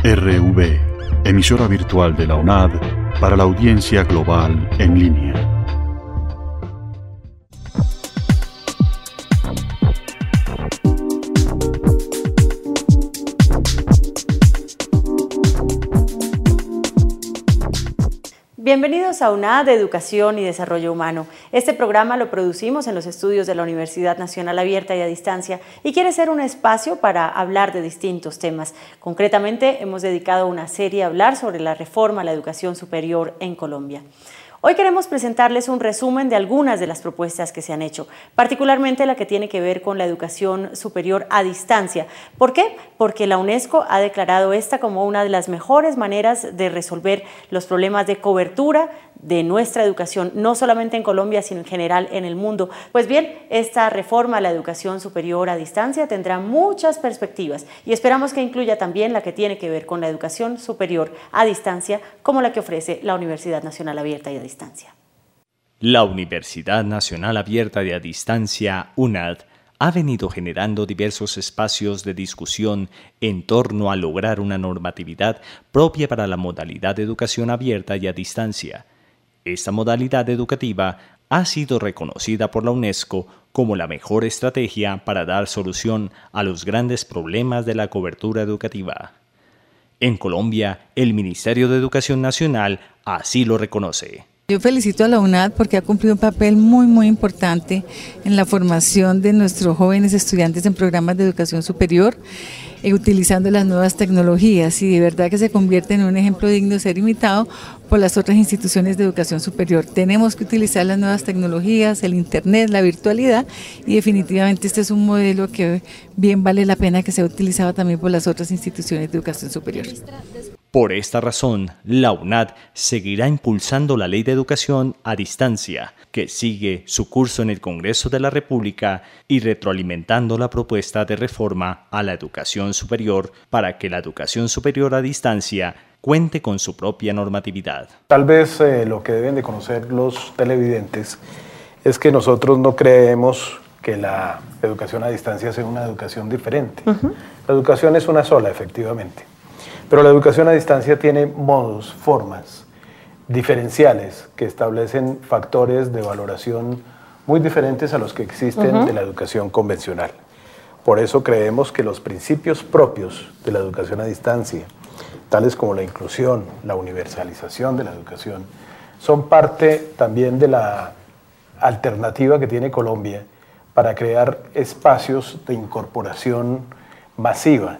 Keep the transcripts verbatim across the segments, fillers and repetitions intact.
R V, emisora virtual de la UNAD para la audiencia global en línea. Bienvenidos a UNAD de Educación y Desarrollo Humano. Este programa lo producimos en los estudios de la Universidad Nacional Abierta y a Distancia y quiere ser un espacio para hablar de distintos temas. Concretamente, hemos dedicado una serie a hablar sobre la reforma a la educación superior en Colombia. Hoy queremos presentarles un resumen de algunas de las propuestas que se han hecho, particularmente la que tiene que ver con la educación superior a distancia. ¿Por qué? Porque la UNESCO ha declarado esta como una de las mejores maneras de resolver los problemas de cobertura de nuestra educación, no solamente en Colombia, sino en general en el mundo. Pues bien, esta reforma a la educación superior a distancia tendrá muchas perspectivas y esperamos que incluya también la que tiene que ver con la educación superior a distancia, como la que ofrece la Universidad Nacional Abierta y a Distancia. La Universidad Nacional Abierta y a Distancia, UNAD, ha venido generando diversos espacios de discusión en torno a lograr una normatividad propia para la modalidad de educación abierta y a distancia. Esta modalidad educativa ha sido reconocida por la UNESCO como la mejor estrategia para dar solución a los grandes problemas de la cobertura educativa. En Colombia, el Ministerio de Educación Nacional así lo reconoce. Yo felicito a la UNAD porque ha cumplido un papel muy muy importante en la formación de nuestros jóvenes estudiantes en programas de educación superior, eh, utilizando las nuevas tecnologías, y de verdad que se convierte en un ejemplo digno de ser imitado por las otras instituciones de educación superior. Tenemos que utilizar las nuevas tecnologías, el internet, la virtualidad, y definitivamente este es un modelo que bien vale la pena que sea utilizado también por las otras instituciones de educación superior. Por esta razón, la UNAD seguirá impulsando la Ley de Educación a Distancia, que sigue su curso en el Congreso de la República, y retroalimentando la propuesta de reforma a la educación superior para que la educación superior a distancia cuente con su propia normatividad. Tal vez eh, lo que deben de conocer los televidentes es que nosotros no creemos que la educación a distancia sea una educación diferente. Uh-huh. La educación es una sola, efectivamente. Pero la educación a distancia tiene modos, formas diferenciales que establecen factores de valoración muy diferentes a los que existen uh-huh. de la educación convencional. Por eso creemos que los principios propios de la educación a distancia, tales como la inclusión, la universalización de la educación, son parte también de la alternativa que tiene Colombia para crear espacios de incorporación masiva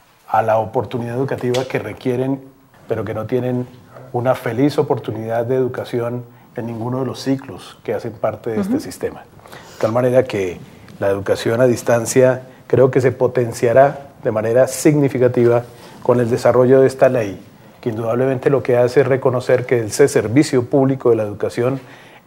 a la oportunidad educativa que requieren, pero que no tienen una feliz oportunidad de educación en ninguno de los ciclos que hacen parte de uh-huh. este sistema. De tal manera que la educación a distancia creo que se potenciará de manera significativa con el desarrollo de esta ley, que indudablemente lo que hace es reconocer que ese servicio público de la educación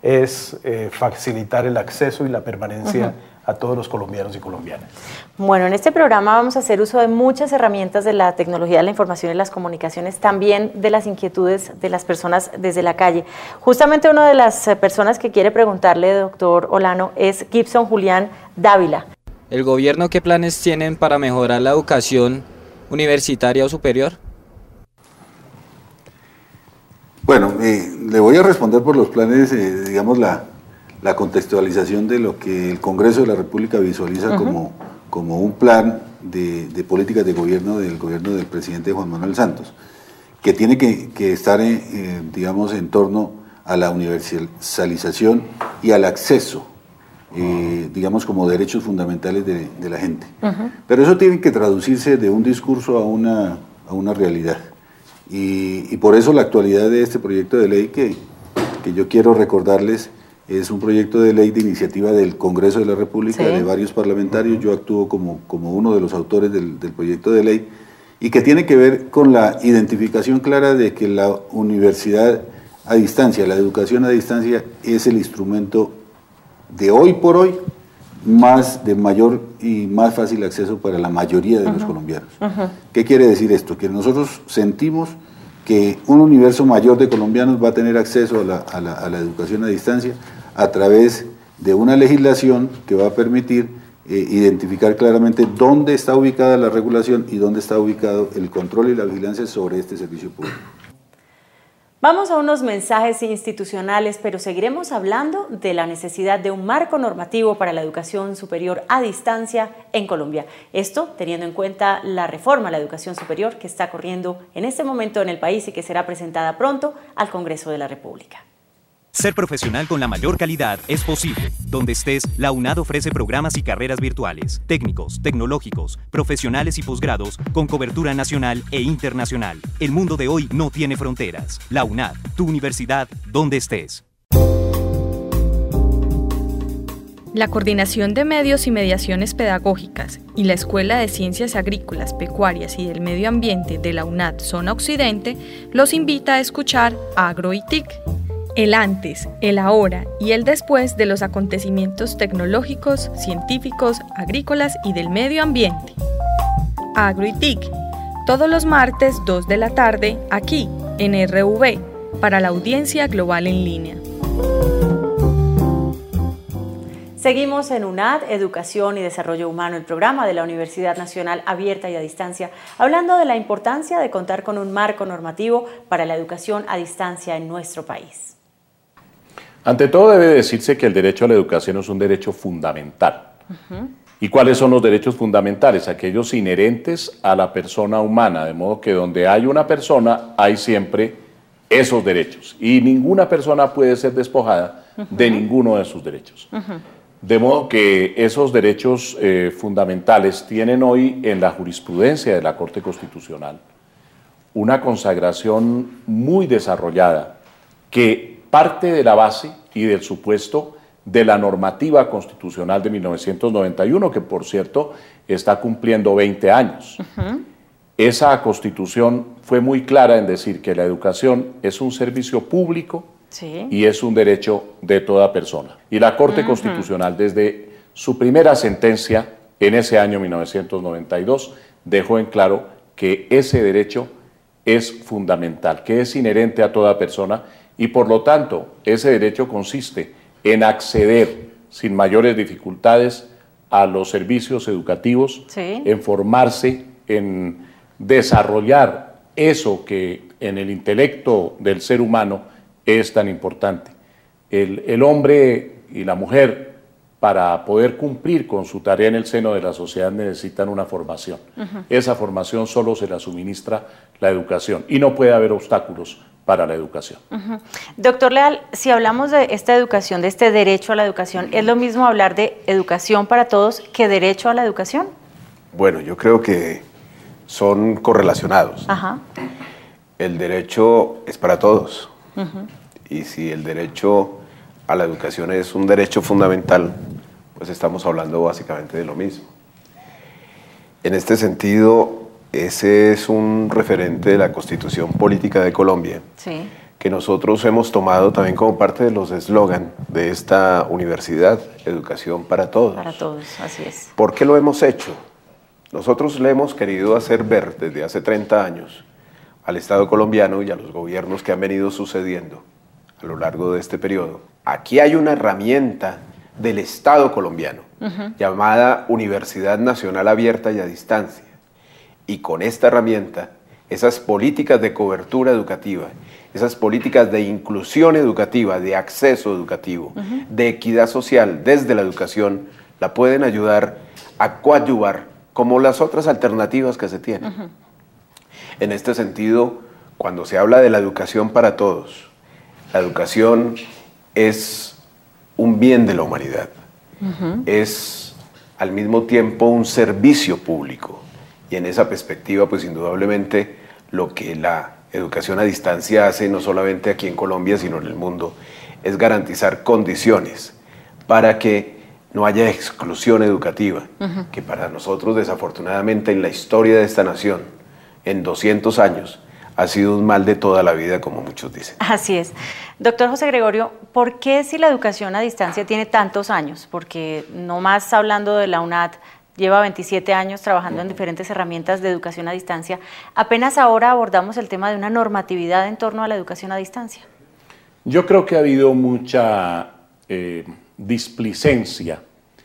es eh, facilitar el acceso y la permanencia uh-huh. a todos los colombianos y colombianas. Bueno, en este programa vamos a hacer uso de muchas herramientas de la tecnología de la información y las comunicaciones, también de las inquietudes de las personas desde la calle. Justamente una de las personas que quiere preguntarle, doctor Olano, es Gibson Julián Dávila. ¿El gobierno qué planes tienen para mejorar la educación universitaria o superior? Bueno, eh, le voy a responder por los planes, eh, digamos, la, la contextualización de lo que el Congreso de la República visualiza uh-huh. como, como un plan de, de políticas de gobierno del gobierno del presidente Juan Manuel Santos, que tiene que, que estar, eh, digamos, en torno a la universalización y al acceso, eh, digamos, como derechos fundamentales de, de la gente. Uh-huh. Pero eso tiene que traducirse de un discurso a una, a una realidad. Y, y por eso la actualidad de este proyecto de ley que, que yo quiero recordarles es un proyecto de ley de iniciativa del Congreso de la República, sí. de varios parlamentarios. Yo actúo como, como uno de los autores del, del proyecto de ley, y que tiene que ver con la identificación clara de que la universidad a distancia, la educación a distancia, es el instrumento de hoy por hoy más de mayor y más fácil acceso para la mayoría de uh-huh. los colombianos. Uh-huh. ¿Qué quiere decir esto? Que nosotros sentimos que un universo mayor de colombianos va a tener acceso a la, a la, a la educación a distancia a través de una legislación que va a permitir eh, identificar claramente dónde está ubicada la regulación y dónde está ubicado el control y la vigilancia sobre este servicio público. Vamos a unos mensajes institucionales, pero seguiremos hablando de la necesidad de un marco normativo para la educación superior a distancia en Colombia. Esto teniendo en cuenta la reforma a la educación superior que está corriendo en este momento en el país y que será presentada pronto al Congreso de la República. Ser profesional con la mayor calidad es posible. Donde estés, la UNAD ofrece programas y carreras virtuales, técnicos, tecnológicos, profesionales y posgrados con cobertura nacional e internacional. El mundo de hoy no tiene fronteras. La UNAD, tu universidad, donde estés. La Coordinación de Medios y Mediaciones Pedagógicas y la Escuela de Ciencias Agrícolas, Pecuarias y del Medio Ambiente de la UNAD Zona Occidente los invita a escuchar Agro y T I C. El antes, el ahora y el después de los acontecimientos tecnológicos, científicos, agrícolas y del medio ambiente. Agro y T I C, todos los martes dos de la tarde, aquí en R V, para la audiencia global en línea. Seguimos en UNAD, Educación y Desarrollo Humano, el programa de la Universidad Nacional Abierta y a Distancia, hablando de la importancia de contar con un marco normativo para la educación a distancia en nuestro país. Ante todo debe decirse que el derecho a la educación es un derecho fundamental. Uh-huh. ¿Y cuáles son los derechos fundamentales? Aquellos inherentes a la persona humana, de modo que donde hay una persona hay siempre esos derechos y ninguna persona puede ser despojada uh-huh. de ninguno de sus derechos. Uh-huh. De modo que esos derechos eh, fundamentales tienen hoy en la jurisprudencia de la Corte Constitucional una consagración muy desarrollada que parte de la base y del supuesto de la normativa constitucional de mil novecientos noventa y uno, que por cierto está cumpliendo veinte años. Uh-huh. Esa constitución fue muy clara en decir que la educación es un servicio público sí. y es un derecho de toda persona. Y la Corte uh-huh. Constitucional, desde su primera sentencia en ese año mil novecientos noventa y dos, dejó en claro que ese derecho es fundamental, que es inherente a toda persona. Y por lo tanto, ese derecho consiste en acceder sin mayores dificultades a los servicios educativos, sí. en formarse, en desarrollar eso que en el intelecto del ser humano es tan importante. El, el hombre y la mujer, para poder cumplir con su tarea en el seno de la sociedad, necesitan una formación. Uh-huh. Esa formación solo se la suministra la educación y no puede haber obstáculos para la educación. Uh-huh. Doctor Leal, si hablamos de esta educación, de este derecho a la educación, ¿es lo mismo hablar de educación para todos que derecho a la educación? Bueno, yo creo que son correlacionados. Ajá. El derecho es para todos. Uh-huh. Y si el derecho a la educación es un derecho fundamental, pues estamos hablando básicamente de lo mismo. En este sentido, ese es un referente de la Constitución Política de Colombia, sí. que nosotros hemos tomado también como parte de los eslogan de esta universidad, Educación para Todos. Para todos, así es. ¿Por qué lo hemos hecho? Nosotros le hemos querido hacer ver desde hace treinta años al Estado colombiano y a los gobiernos que han venido sucediendo a lo largo de este periodo. Aquí hay una herramienta del Estado colombiano, uh-huh. llamada Universidad Nacional Abierta y a Distancia. Y con esta herramienta, esas políticas de cobertura educativa, esas políticas de inclusión educativa, de acceso educativo, uh-huh. de equidad social desde la educación, la pueden ayudar a coadyuvar como las otras alternativas que se tienen. Uh-huh. En este sentido, cuando se habla de la educación para todos, la educación es un bien de la humanidad, uh-huh. es al mismo tiempo un servicio público. Y en esa perspectiva, pues indudablemente, lo que la educación a distancia hace, no solamente aquí en Colombia, sino en el mundo, es garantizar condiciones para que no haya exclusión educativa, uh-huh. que para nosotros, desafortunadamente, en la historia de esta nación, en doscientos años, ha sido un mal de toda la vida, como muchos dicen. Así es. Doctor José Gregorio, ¿por qué si la educación a distancia tiene tantos años? Porque no más hablando de la UNAD, lleva veintisiete años trabajando en diferentes herramientas de educación a distancia. Apenas ahora abordamos el tema de una normatividad en torno a la educación a distancia. Yo creo que ha habido mucha eh, displicencia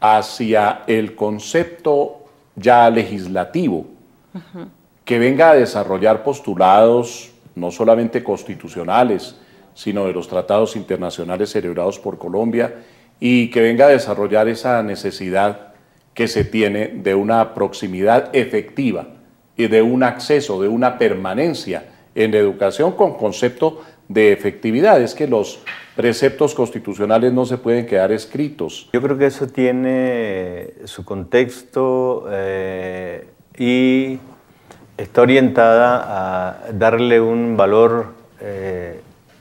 hacia el concepto ya legislativo, uh-huh. que venga a desarrollar postulados no solamente constitucionales, sino de los tratados internacionales celebrados por Colombia, y que venga a desarrollar esa necesidad que se tiene de una proximidad efectiva y de un acceso, de una permanencia en la educación con concepto de efectividad. Es que los preceptos constitucionales no se pueden quedar escritos. Yo creo que eso tiene su contexto eh, y está orientada a darle un valor eh,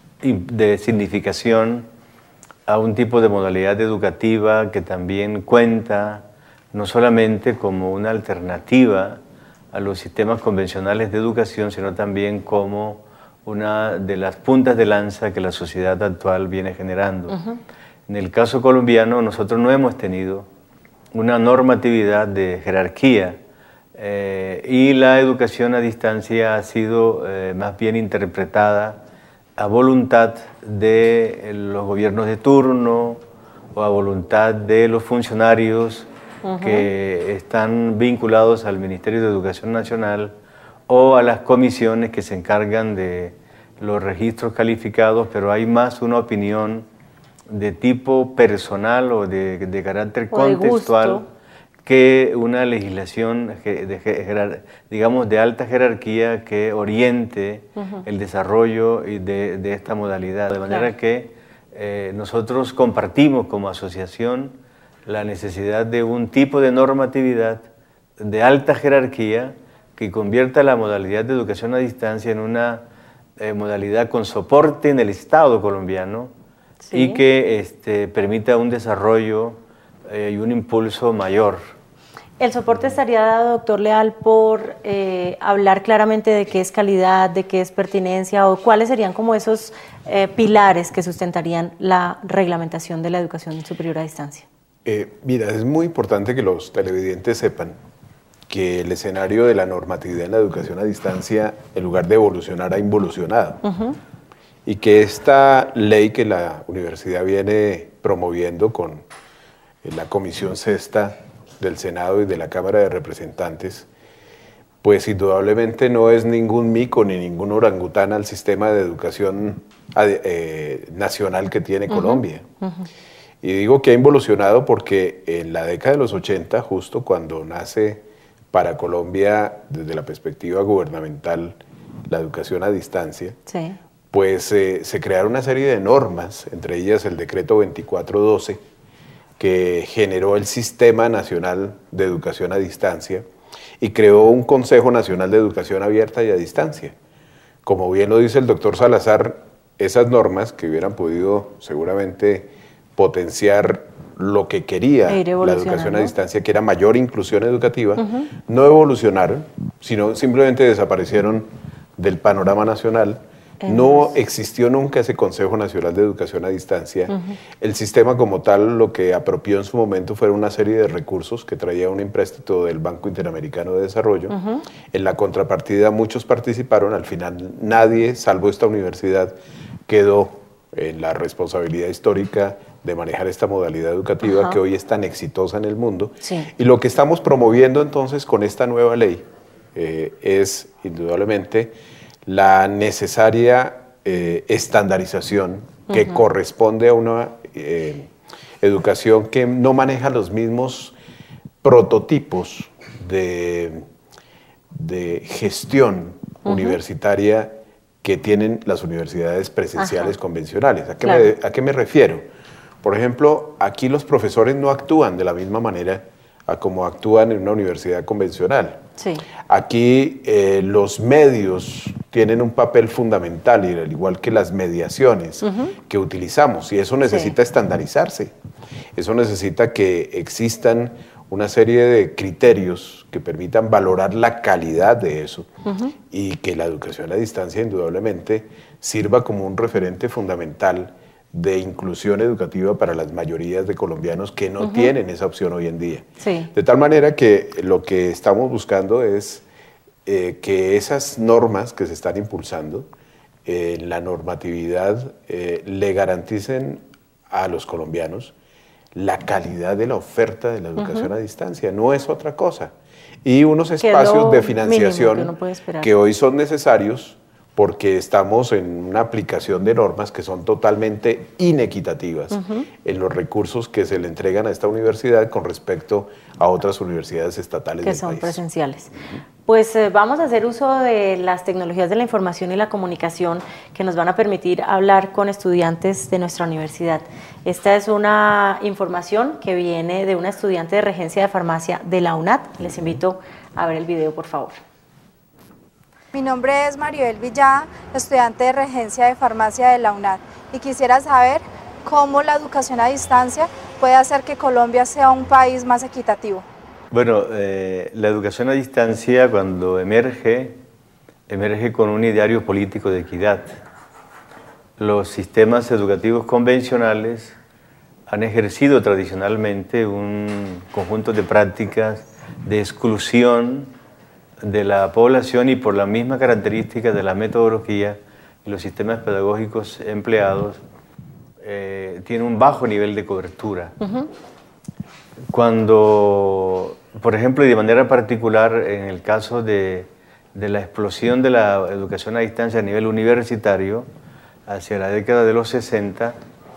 de significación a un tipo de modalidad educativa que también cuenta no solamente como una alternativa a los sistemas convencionales de educación, sino también como una de las puntas de lanza que la sociedad actual viene generando. Uh-huh. En el caso colombiano, nosotros no hemos tenido una normatividad de jerarquía eh, y la educación a distancia ha sido eh, más bien interpretada a voluntad de los gobiernos de turno o a voluntad de los funcionarios uh-huh. que están vinculados al Ministerio de Educación Nacional o a las comisiones que se encargan de los registros calificados, pero hay más una opinión de tipo personal o de, de carácter o contextual de que una legislación de, de, digamos, de alta jerarquía que oriente uh-huh. el desarrollo de, de esta modalidad. De manera claro. que eh, nosotros compartimos como asociación la necesidad de un tipo de normatividad de alta jerarquía que convierta la modalidad de educación a distancia en una eh, modalidad con soporte en el Estado colombiano sí. y que este, permita un desarrollo eh, y un impulso mayor. ¿El soporte estaría dado, doctor Leal, por eh, hablar claramente de qué es calidad, de qué es pertinencia, o cuáles serían como esos eh, pilares que sustentarían la reglamentación de la educación superior a distancia? Eh, mira, es muy importante que los televidentes sepan que el escenario de la normatividad en la educación a distancia, en lugar de evolucionar, ha involucionado. Uh-huh. Y que esta ley que la universidad viene promoviendo con la Comisión Sexta del Senado y de la Cámara de Representantes, pues indudablemente no es ningún mico ni ningún orangután al sistema de educación eh, nacional que tiene uh-huh. Colombia. Uh-huh. Y digo que ha involucionado porque en la década de los ochenta, justo cuando nace para Colombia, desde la perspectiva gubernamental, la educación a distancia, sí. pues eh, se crearon una serie de normas, entre ellas el decreto veinticuatro doce, que generó el Sistema Nacional de Educación a Distancia y creó un Consejo Nacional de Educación Abierta y a Distancia. Como bien lo dice el doctor Salazar, esas normas que hubieran podido seguramente potenciar lo que quería la educación a distancia, que era mayor inclusión educativa, uh-huh. no evolucionaron, sino simplemente desaparecieron del panorama nacional. No existió nunca ese Consejo Nacional de Educación a Distancia. Uh-huh. El sistema como tal lo que apropió en su momento fue una serie de recursos que traía un empréstito del Banco Interamericano de Desarrollo. Uh-huh. En la contrapartida muchos participaron, al final nadie, salvo esta universidad, quedó en la responsabilidad histórica de manejar esta modalidad educativa uh-huh. que hoy es tan exitosa en el mundo. Sí. Y lo que estamos promoviendo entonces con esta nueva ley eh, es indudablemente la necesaria eh, estandarización que uh-huh. corresponde a una eh, educación que no maneja los mismos prototipos de, de gestión uh-huh. universitaria que tienen las universidades presenciales uh-huh. convencionales. ¿A qué, claro. me, ¿A qué me refiero? Por ejemplo, aquí los profesores no actúan de la misma manera a como actúan en una universidad convencional. Sí. Aquí eh, los medios tienen un papel fundamental, y al igual que las mediaciones uh-huh. que utilizamos, y eso necesita sí. estandarizarse. Eso necesita que existan una serie de criterios que permitan valorar la calidad de eso uh-huh. y que la educación a distancia indudablemente sirva como un referente fundamental de inclusión educativa para las mayorías de colombianos que no uh-huh. tienen esa opción hoy en día. Sí. De tal manera que lo que estamos buscando es eh, que esas normas que se están impulsando, eh, la normatividad, eh, le garanticen a los colombianos la calidad de la oferta de la educación uh-huh. a distancia, no es otra cosa. Y unos espacios de financiación que, que hoy son necesarios porque estamos en una aplicación de normas que son totalmente inequitativas uh-huh. en los recursos que se le entregan a esta universidad con respecto a otras universidades estatales que del son país. presenciales. Uh-huh. Pues eh, vamos a hacer uso de las tecnologías de la información y la comunicación que nos van a permitir hablar con estudiantes de nuestra universidad. Esta es una información que viene de una estudiante de regencia de farmacia de la UNAD. Les invito a ver el video, por favor. Mi nombre es Maribel Villada, estudiante de regencia de farmacia de la UNAD, y quisiera saber cómo la educación a distancia puede hacer que Colombia sea un país más equitativo. Bueno, eh, la educación a distancia cuando emerge, emerge con un ideario político de equidad. Los sistemas educativos convencionales han ejercido tradicionalmente un conjunto de prácticas de exclusión de la población y por la misma característica de la metodología y los sistemas pedagógicos empleados eh, tiene un bajo nivel de cobertura. Uh-huh. Cuando, por ejemplo, y de manera particular en el caso de, de la explosión de la educación a distancia a nivel universitario hacia la década de los sesenta,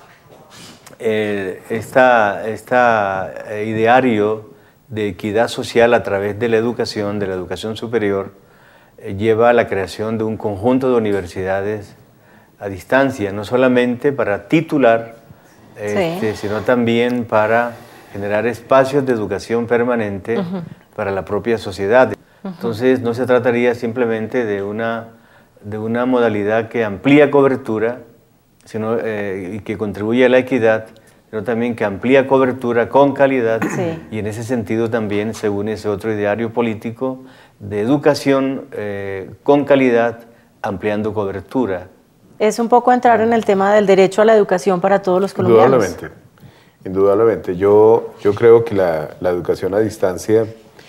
eh, esta, esta ideario de equidad social a través de la educación, de la educación superior, eh, lleva a la creación de un conjunto de universidades a distancia, no solamente para titular, este, sí. sino también para generar espacios de educación permanente uh-huh. para la propia sociedad. Uh-huh. Entonces no se trataría simplemente de una, de una modalidad que amplía cobertura sino, eh, y que contribuye a la equidad, pero también que amplía cobertura con calidad sí. y en ese sentido también se une ese otro ideario político de educación eh, con calidad, ampliando cobertura. Es un poco entrar en el tema del derecho a la educación para todos los colombianos. Indudablemente, indudablemente. Yo, yo creo que la, la educación a distancia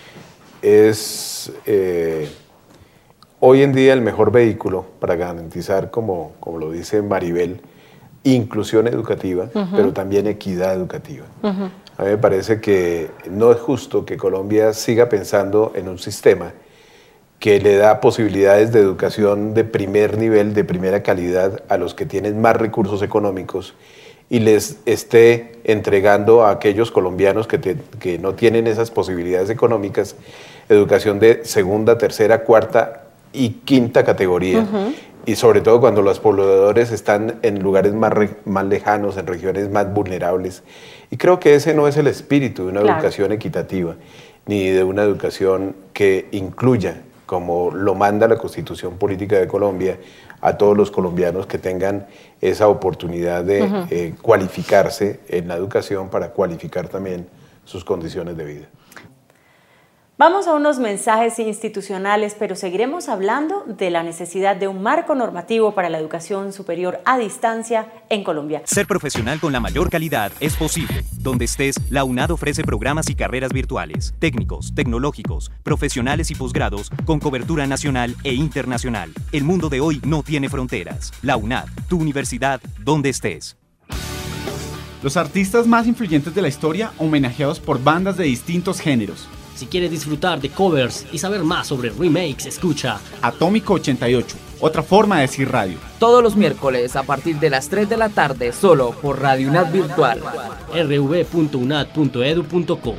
es eh, hoy en día el mejor vehículo para garantizar, como, como lo dice Maribel, inclusión educativa, uh-huh. pero también equidad educativa. Uh-huh. A mí me parece que no es justo que Colombia siga pensando en un sistema que le da posibilidades de educación de primer nivel, de primera calidad, a los que tienen más recursos económicos y les esté entregando a aquellos colombianos que, te, que no tienen esas posibilidades económicas educación de segunda, tercera, cuarta y quinta categoría. Uh-huh. Y sobre todo cuando los pobladores están en lugares más, re, más lejanos, en regiones más vulnerables. Y creo que ese no es el espíritu de una claro. educación equitativa, ni de una educación que incluya, como lo manda la Constitución Política de Colombia, a todos los colombianos que tengan esa oportunidad de uh-huh. eh, cualificarse en la educación para cualificar también sus condiciones de vida. Vamos a unos mensajes institucionales, pero seguiremos hablando de la necesidad de un marco normativo para la educación superior a distancia en Colombia. Ser profesional con la mayor calidad es posible. Donde estés, la UNAD ofrece programas y carreras virtuales, técnicos, tecnológicos, profesionales y posgrados con cobertura nacional e internacional. El mundo de hoy no tiene fronteras. La UNAD, tu universidad, donde estés. Los artistas más influyentes de la historia homenajeados por bandas de distintos géneros. Si quieres disfrutar de covers y saber más sobre remakes, escucha Atómico ochenta y ocho, otra forma de decir radio. Todos los miércoles a partir de las tres de la tarde, solo por Radio UNAD Virtual. erre u ve punto unad punto edu punto co.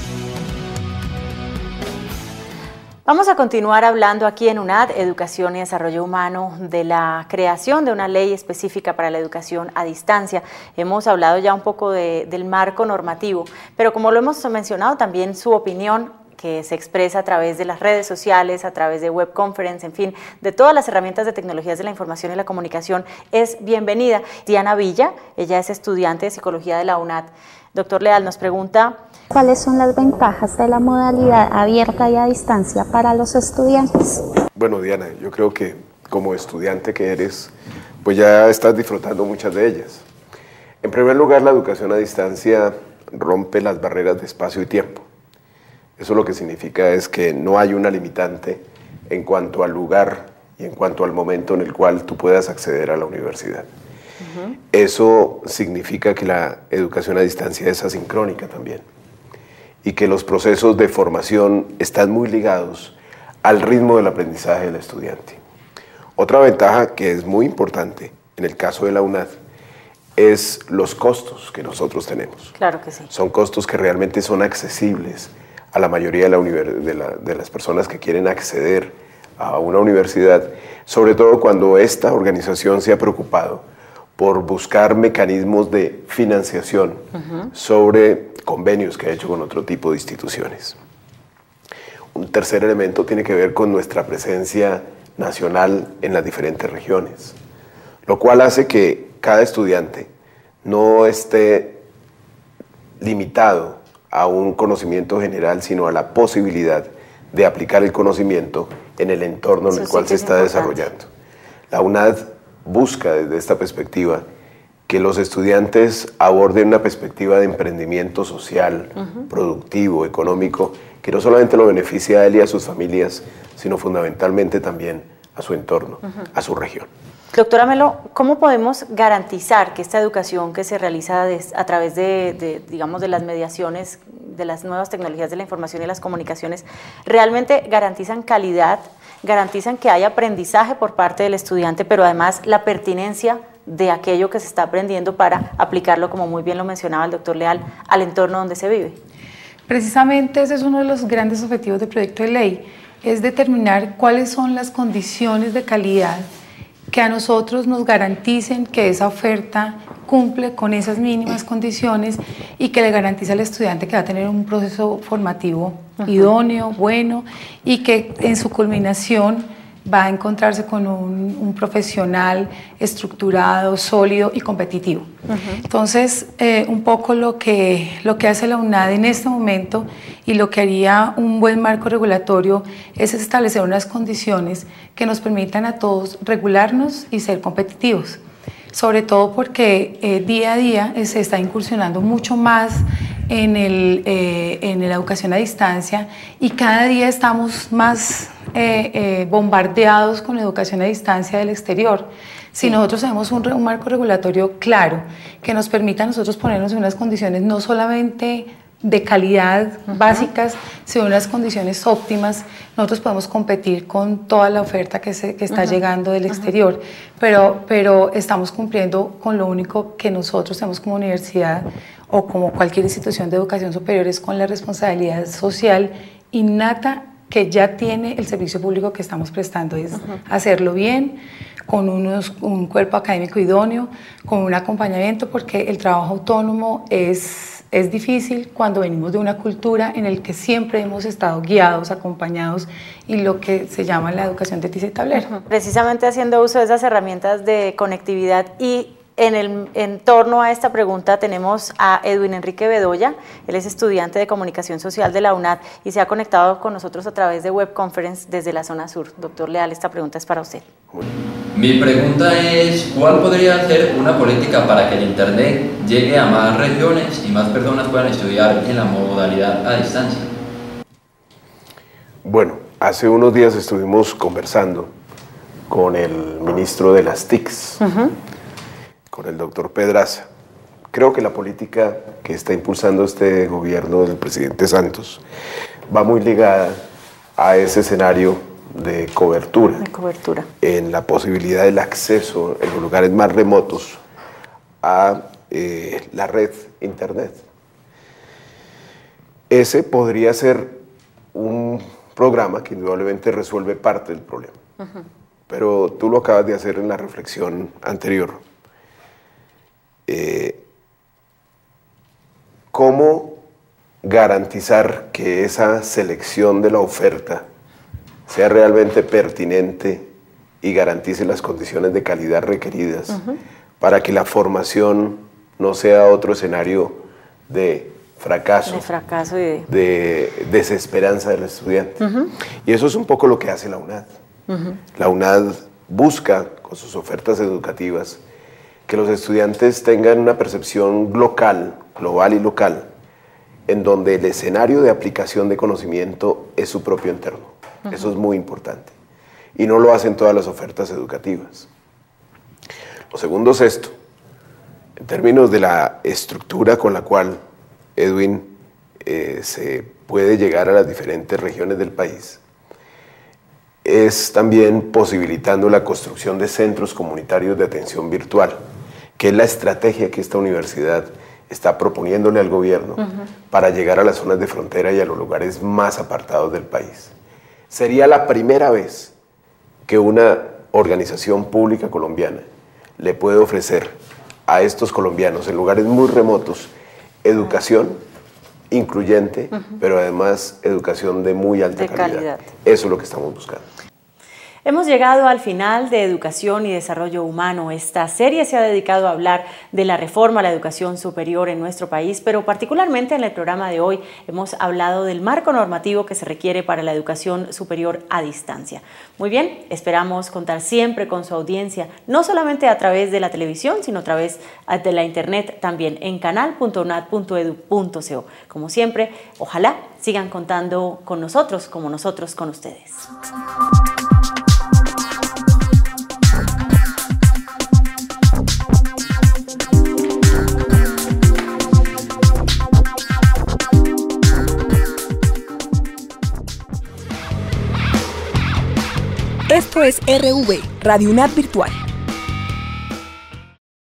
Vamos a continuar hablando aquí en UNAD, Educación y Desarrollo Humano, de la creación de una ley específica para la educación a distancia. Hemos hablado ya un poco de, del marco normativo, pero como lo hemos mencionado, también su opinión que se expresa a través de las redes sociales, a través de web conference, en fin, de todas las herramientas de tecnologías de la información y la comunicación, es bienvenida. Diana Villa, ella es estudiante de Psicología de la UNAD. Doctor Leal nos pregunta: ¿cuáles son las ventajas de la modalidad abierta y a distancia para los estudiantes? Bueno, Diana, yo creo que como estudiante que eres, pues ya estás disfrutando muchas de ellas. En primer lugar, la educación a distancia rompe las barreras de espacio y tiempo. Eso lo que significa es que no hay una limitante en cuanto al lugar y en cuanto al momento en el cual tú puedas acceder a la universidad. Uh-huh. Eso significa que la educación a distancia es asincrónica también y que los procesos de formación están muy ligados al ritmo del aprendizaje del estudiante. Otra ventaja que es muy importante en el caso de la UNAD es los costos que nosotros tenemos. Claro que sí. Son costos que realmente son accesibles a la mayoría de, la de, la, de las personas que quieren acceder a una universidad, sobre todo cuando esta organización se ha preocupado por buscar mecanismos de financiación uh-huh. sobre convenios que ha hecho con otro tipo de instituciones. Un tercer elemento tiene que ver con nuestra presencia nacional en las diferentes regiones, lo cual hace que cada estudiante no esté limitado a un conocimiento general, sino a la posibilidad de aplicar el conocimiento en el entorno en el cual se está desarrollando. La UNAD busca desde esta perspectiva que los estudiantes aborden una perspectiva de emprendimiento social, uh-huh. productivo, económico, que no solamente lo beneficia a él y a sus familias, sino fundamentalmente también a su entorno, uh-huh. a su región. Doctora Melo, ¿cómo podemos garantizar que esta educación que se realiza de, a través de, de, digamos, de las mediaciones, de las nuevas tecnologías de la información y las comunicaciones, realmente garantizan calidad, garantizan que haya aprendizaje por parte del estudiante, pero además la pertinencia de aquello que se está aprendiendo para aplicarlo, como muy bien lo mencionaba el doctor Leal, al entorno donde se vive? Precisamente ese es uno de los grandes objetivos del proyecto de ley, es determinar cuáles son las condiciones de calidad que a nosotros nos garanticen que esa oferta cumple con esas mínimas condiciones y que le garantiza al estudiante que va a tener un proceso formativo uh-huh. idóneo, bueno, y que en su culminación va a encontrarse con un, un profesional estructurado, sólido y competitivo. Uh-huh. Entonces, eh, un poco lo que, lo que hace la UNAD en este momento y lo que haría un buen marco regulatorio es establecer unas condiciones que nos permitan a todos regularnos y ser competitivos. Sobre todo porque eh, día a día eh, se está incursionando mucho más en, el, eh, en la educación a distancia y cada día estamos más eh, eh, bombardeados con la educación a distancia del exterior. Si nosotros tenemos un, un marco regulatorio claro que nos permita a nosotros ponernos en unas condiciones no solamente de calidad uh-huh. básicas, sino unas condiciones óptimas, nosotros podemos competir con toda la oferta que, se, que está uh-huh. llegando del exterior, uh-huh. pero, pero estamos cumpliendo con lo único que nosotros tenemos como universidad o como cualquier institución de educación superior, es con la responsabilidad social innata que ya tiene el servicio público que estamos prestando, es uh-huh. hacerlo bien, con unos, un cuerpo académico idóneo, con un acompañamiento, porque el trabajo autónomo es... Es difícil cuando venimos de una cultura en la que siempre hemos estado guiados, acompañados y lo que se llama la educación de tiza y tablero. Precisamente haciendo uso de esas herramientas de conectividad y en, el, en torno a esta pregunta tenemos a Edwin Enrique Bedoya, él es estudiante de Comunicación Social de la UNAD y se ha conectado con nosotros a través de web conference desde la zona sur. Doctor Leal, esta pregunta es para usted. Mi pregunta es, ¿cuál podría ser una política para que el Internet llegue a más regiones y más personas puedan estudiar en la modalidad a distancia? Bueno, hace unos días estuvimos conversando con el ministro de las T I Cs, uh-huh. con el doctor Pedraza. Creo que la política que está impulsando este gobierno del presidente Santos va muy ligada a ese escenario de cobertura, de cobertura, en la posibilidad del acceso en los lugares más remotos a eh, la red internet. Ese podría ser un programa que indudablemente resuelve parte del problema, uh-huh. pero tú lo acabas de hacer en la reflexión anterior. Eh, ¿Cómo garantizar que esa selección de la oferta sea realmente pertinente y garantice las condiciones de calidad requeridas uh-huh. para que la formación no sea otro escenario de fracaso, de, fracaso y de... de desesperanza del estudiante? Uh-huh. Y eso es un poco lo que hace la UNAD. Uh-huh. La UNAD busca, con sus ofertas educativas, que los estudiantes tengan una percepción local, global y local, en donde el escenario de aplicación de conocimiento es su propio entorno. Uh-huh. Eso es muy importante. Y no lo hacen todas las ofertas educativas. Lo segundo es esto. En términos de la estructura con la cual, Edwin, eh, se puede llegar a las diferentes regiones del país, es también posibilitando la construcción de centros comunitarios de atención virtual, que es la estrategia que esta universidad está proponiéndole al gobierno uh-huh. para llegar a las zonas de frontera y a los lugares más apartados del país. Sería la primera vez que una organización pública colombiana le puede ofrecer a estos colombianos en lugares muy remotos educación incluyente, uh-huh. pero además educación de muy alta de calidad. calidad. Eso es lo que estamos buscando. Hemos llegado al final de Educación y Desarrollo Humano. Esta serie se ha dedicado a hablar de la reforma a la educación superior en nuestro país, pero particularmente en el programa de hoy hemos hablado del marco normativo que se requiere para la educación superior a distancia. Muy bien, esperamos contar siempre con su audiencia, no solamente a través de la televisión, sino a través de la internet también en canal punto unad punto edu punto co. Como siempre, ojalá sigan contando con nosotros como nosotros con ustedes. Esto es R V, Radio UNAD Virtual.